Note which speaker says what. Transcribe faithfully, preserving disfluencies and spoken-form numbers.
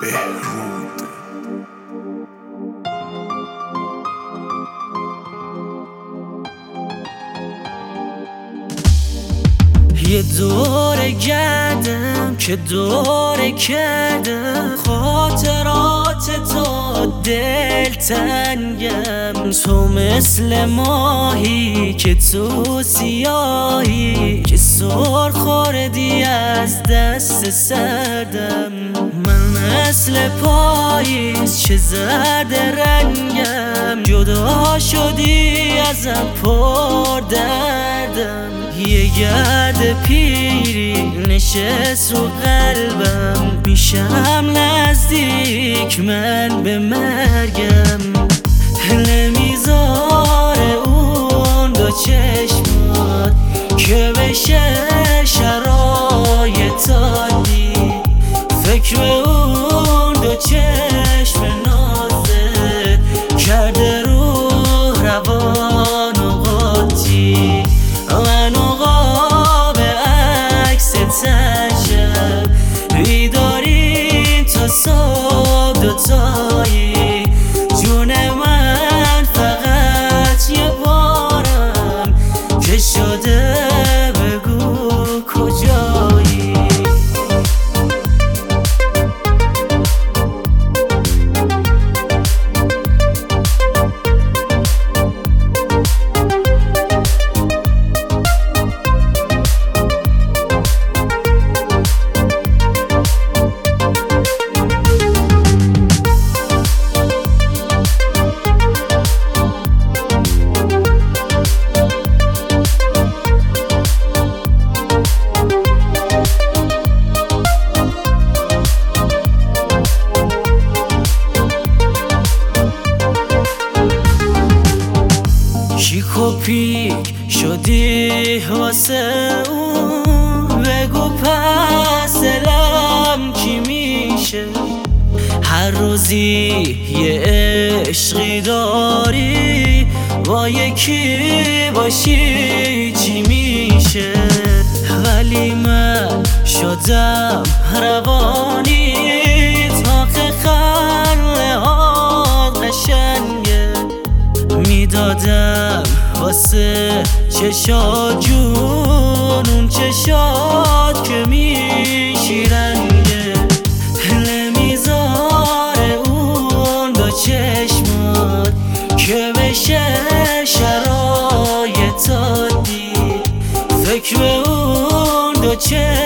Speaker 1: بهرود.
Speaker 2: یه دور گردم که دور کردم، خاطرات تو دلتنگم. تو مثل ماهی که تو سیاهی، که سر خوردی از دست سردم. من مثل پاییز چه زرد رنگم، جدا شدی ازم پر دردم. یه گرد پیری نشست رو قلبم، میشم نزدیک من به مرگم. نمیذاره اون دو چشمات که بشه شرایطاتی، فکر اون دو چشم نازت کرده رو روان و قاطی. من قاب عکس تنشم، بیداریم تا صبح دوتایی. جون من فقط یه بارم که شده بگو کجایی. شیک و پیک شدی واسه اون، بگو پس دلم کی میشه. هر روزی یه عشقی داری، با یکی باشی چی میشه. ولی من شدم روانی، تاخه خنده ها قشنگه. میدادم واسه چشات جون، اون چشات که میشیرنگه. نمیذاره اون دو چشمات که بشه شرایطاتی، فکر اون دو چشم